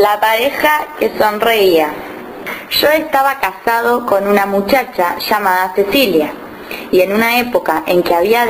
La pareja que sonreía. Yo estaba casado con una muchacha llamada Cecilia, y en una época en que había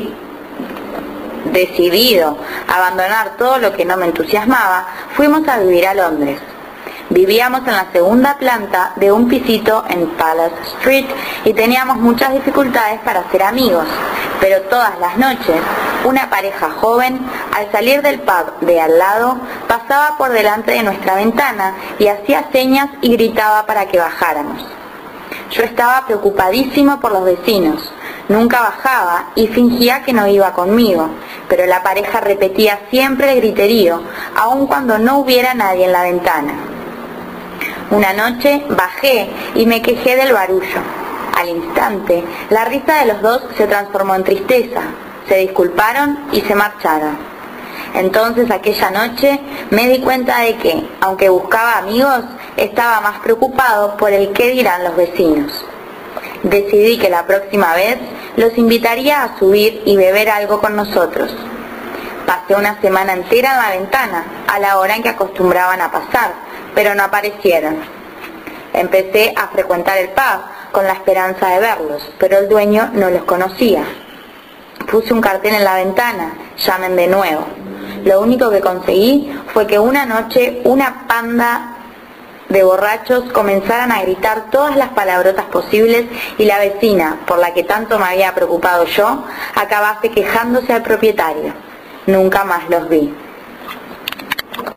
decidido abandonar todo lo que no me entusiasmaba, fuimos a vivir a Londres. Vivíamos en la segunda planta de un pisito en Palace Street y teníamos muchas dificultades para ser amigos, pero todas las noches una pareja joven, al salir del pub de al lado, pasaba por delante de nuestra ventana y hacía señas y gritaba para que bajáramos. Yo estaba preocupadísimo por los vecinos. Nunca bajaba y fingía que no iba conmigo, pero la pareja repetía siempre el griterío, aun cuando no hubiera nadie en la ventana. Una noche bajé y me quejé del barullo. Al instante, la risa de los dos se transformó en tristeza. Se disculparon y se marcharon. Entonces aquella noche me di cuenta de que, aunque buscaba amigos, estaba más preocupado por el qué dirán los vecinos. Decidí que la próxima vez los invitaría a subir y beber algo con nosotros. Pasé una semana entera en la ventana, a la hora en que acostumbraban a pasar, pero no aparecieron. Empecé a frecuentar el pub con la esperanza de verlos, pero el dueño no los conocía. Puse un cartel en la ventana: llamen de nuevo. Lo único que conseguí fue que una noche una panda de borrachos comenzaran a gritar todas las palabrotas posibles y la vecina, por la que tanto me había preocupado yo, acabase quejándose al propietario. Nunca más los vi.